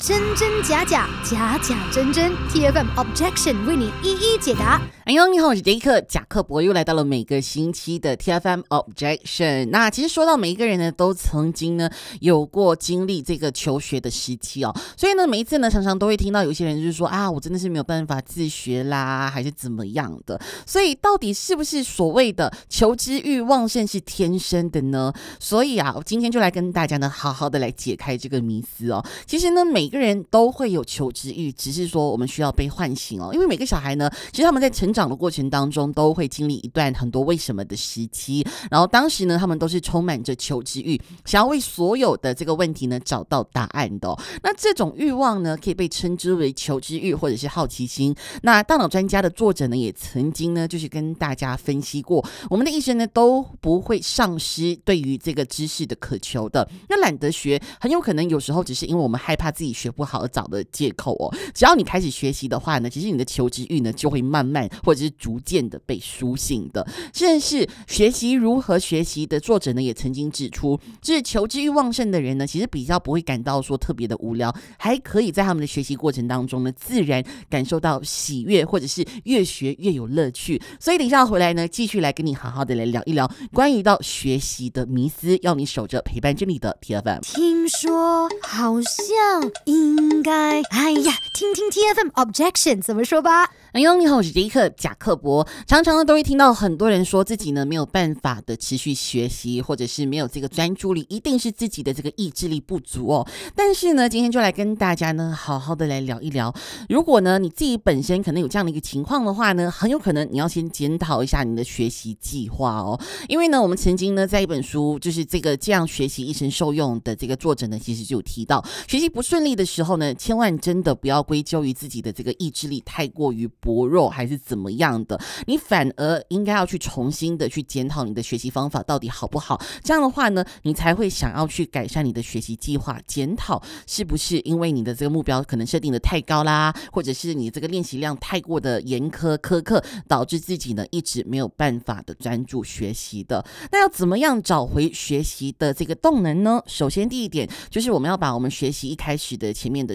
真真假假，假假真真 ，TFM Objection 为你一一解答。 你好，我是杰克贾克伯，又来到了每个星期的 TFM Objection。那其实说到每一个人呢，都曾经呢有过经历这个求学的时期哦，所以呢每一次呢常常都会听到有些人就是说啊，我真的是没有办法自学啦，还是怎么样的。所以到底是不是所谓的求知欲旺盛是天生的呢？所以啊，我今天就来跟大家呢好好的来解开这个迷思哦。其实呢每个人都会有求知欲，只是说我们需要被唤醒哦。因为每个小孩呢，其实他们在成长的过程当中都会经历一段很多为什么的时期，然后当时呢他们都是充满着求知欲，想要为所有的这个问题呢找到答案的哦。那这种欲望呢可以被称之为求知欲或者是好奇心。那大脑专家的作者呢也曾经呢就是跟大家分析过，我们的一生呢都不会丧失对于这个知识的渴求的。那懒得学很有可能有时候只是因为我们害怕自己学不好而找的借口哦。只要你开始学习的话呢，其实你的求知欲呢就会慢慢或者是逐渐的被苏醒的。甚至是学习如何学习的作者呢也曾经指出，就是求知欲旺盛的人呢其实比较不会感到说特别的无聊，还可以在他们的学习过程当中呢自然感受到喜悦，或者是越学越有乐趣。所以等一下回来呢继续来跟你好好的来聊一聊关于到学习的迷思，要你守着陪伴着你的 TFM。 听说好像应该，哎呀，听听 TFM Objection 怎么说吧。 你好，我是杰克贾克伯。常常呢都会听到很多人说自己呢没有办法的持续学习，或者是没有这个专注力，一定是自己的这个意志力不足哦。但是呢今天就来跟大家呢好好的来聊一聊，如果呢你自己本身可能有这样的一个情况的话呢，很有可能你要先检讨一下你的学习计划哦。因为呢我们曾经呢在一本书，就是这样学习一生受用的这个作者呢其实就有提到，学习不顺利的时候呢，千万真的不要归咎于自己的这个意志力太过于薄弱还是怎么样的，你反而应该要去重新的去检讨你的学习方法到底好不好。这样的话呢，你才会想要去改善你的学习计划，检讨是不是因为你的这个目标可能设定的太高啦，或者是你这个练习量太过的严苛苛刻，导致自己呢一直没有办法的专注学习的。那要怎么样找回学习的这个动能呢？首先第一点就是我们要把我们学习一开始的前面的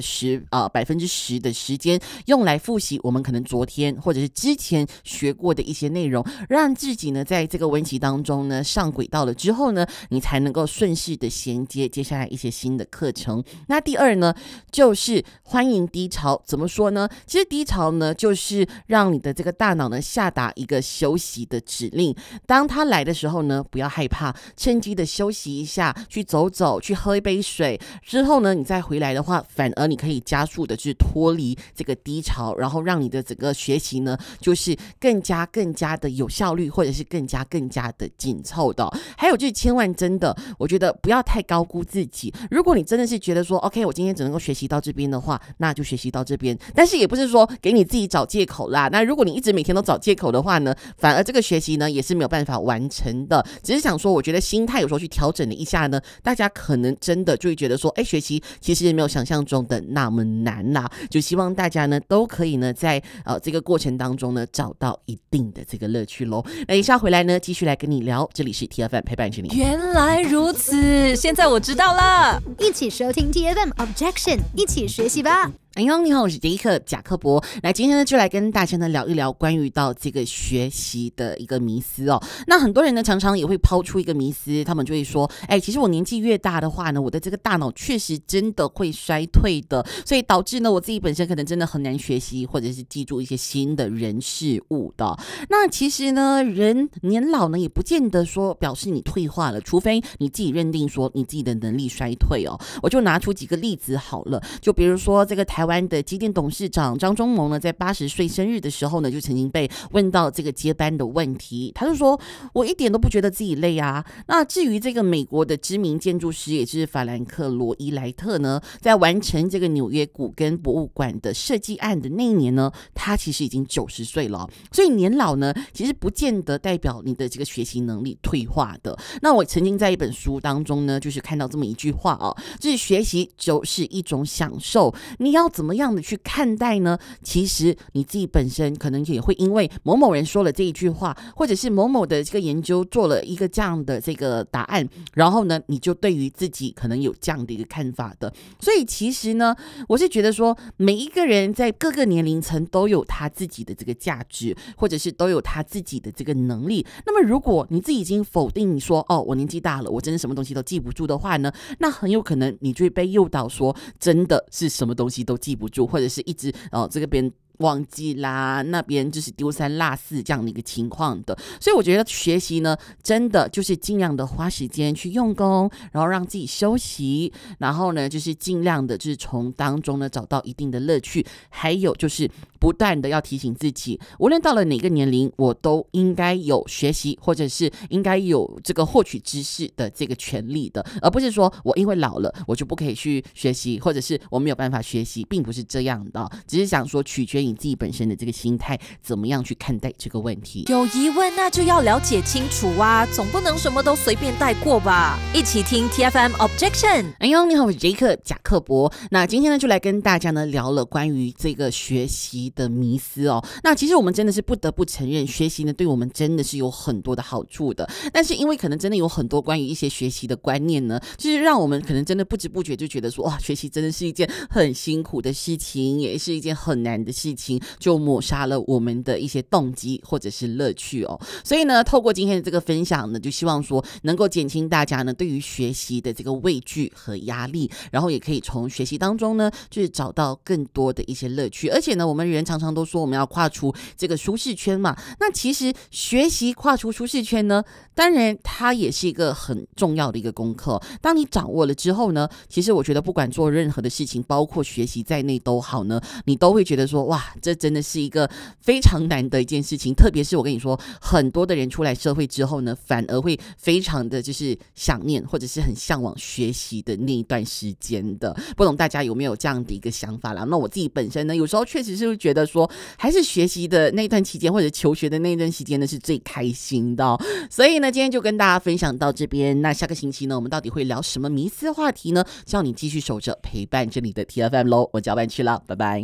10%的时间用来复习我们可能昨天或者是之前学过的一些内容，让自己呢在这个温习当中呢上轨道了之后呢，你才能够顺势的衔接接下来一些新的课程。那第二呢就是欢迎低潮。怎么说呢？其实低潮呢就是让你的这个大脑呢下达一个休息的指令，当它来的时候呢不要害怕，趁机的休息一下，去走走，去喝一杯水之后呢，你再回来的话，反而你可以加速的去脱离这个低潮，然后让你的整个学习呢就是更加的有效率，或者是更加的紧凑的哦。还有就是千万真的我觉得不要太高估自己，如果你真的是觉得说 OK 我今天只能够学习到这边的话，那就学习到这边，但是也不是说给你自己找借口啦。那如果你一直每天都找借口的话呢，反而这个学习呢也是没有办法完成的。只是想说我觉得心态有时候去调整了一下呢，大家可能真的就会觉得说学习其实也没有想象中的那么难啦。就希望大家呢都可以呢在这个过程当中呢找到一定的这个乐趣咯。那一下回来呢继续来跟你聊，这里是 TFM 陪伴着你。 原来如此，现在我知道了。 一起收听 TFM Objection， 一起学习吧。 你好，我是杰克贾克伯。来，今天呢就来跟大家呢聊一聊关于到这个学习的一个迷思哦。那很多人呢常常也会抛出一个迷思，他们就会说，其实我年纪越大的话呢，我的这个大脑确实真的会衰退的，所以导致呢我自己本身可能真的很难学习，或者是记住一些新的人事物的。那其实呢，人年老呢也不见得说表示你退化了，除非你自己认定说你自己的能力衰退哦。我就拿出几个例子好了，就比如说这个台湾的机电董事长张忠谋呢，在80岁生日的时候呢，就曾经被问到这个接班的问题，他就说我一点都不觉得自己累啊。那至于这个美国的知名建筑师，也就是法兰克罗伊莱特呢，在完成这个纽约古根博物馆的设计案的那一年呢，他其实已经90岁了。所以年老呢其实不见得代表你的这个学习能力退化的。那我曾经在一本书当中呢，就是看到这么一句话哦，就是学习就是一种享受，你要怎么样的去看待呢？其实你自己本身可能也会因为某某人说了这一句话，或者是某某的这个研究做了一个这样的这个答案，然后呢，你就对于自己可能有这样的一个看法的。所以其实呢，我是觉得说，每一个人在各个年龄层都有他自己的这个价值，或者是都有他自己的这个能力。那么如果你自己已经否定说，我年纪大了，我真的什么东西都记不住的话呢，那很有可能你就会被诱导说，真的是什么东西都记不住，或者是一直这个边忘记啦，那边就是丢三落四这样的一个情况的。所以我觉得学习呢，真的就是尽量的花时间去用功，然后让自己休息，然后呢就是尽量的就是从当中呢找到一定的乐趣，还有就是不断的要提醒自己，无论到了哪个年龄，我都应该有学习，或者是应该有这个获取知识的这个权利的，而不是说我因为老了我就不可以去学习，或者是我没有办法学习，并不是这样的，只是想说取决于你自己本身的这个心态，怎么样去看待这个问题。 有疑问那就要了解清楚啊，总不能什么都随便带过吧。一起听 TFM Objection。 哎呦，你好，我是杰克贾克伯。那今天呢，就来跟大家呢聊了关于这个学习的迷思哦。那其实我们真的是不得不承认，学习呢对我们真的是有很多的好处的。但是因为可能真的有很多关于一些学习的观念呢，就是让我们可能真的不知不觉就觉得说，哇，学习真的是一件很辛苦的事情，也是一件很难的事情，就抹杀了我们的一些动机或者是乐趣哦。所以呢，透过今天的这个分享呢，就希望说能够减轻大家呢对于学习的这个畏惧和压力，然后也可以从学习当中呢，就是找到更多的一些乐趣。而且呢，我们人常常都说我们要跨出这个舒适圈嘛，那其实学习跨出舒适圈呢，当然它也是一个很重要的一个功课。当你掌握了之后呢，其实我觉得不管做任何的事情，包括学习在内都好呢，你都会觉得说，哇，这真的是一个非常难的一件事情。特别是我跟你说，很多的人出来社会之后呢，反而会非常的就是想念或者是很向往学习的那一段时间的。不懂大家有没有这样的一个想法啦？那我自己本身呢，有时候确实是会觉得说，还是学习的那段期间或者求学的那段期间呢，是最开心的哦。所以呢，今天就跟大家分享到这边。那下个星期呢，我们到底会聊什么迷思话题呢？希望你继续守着陪伴这里的 TFM 咯，我交班去了，拜拜。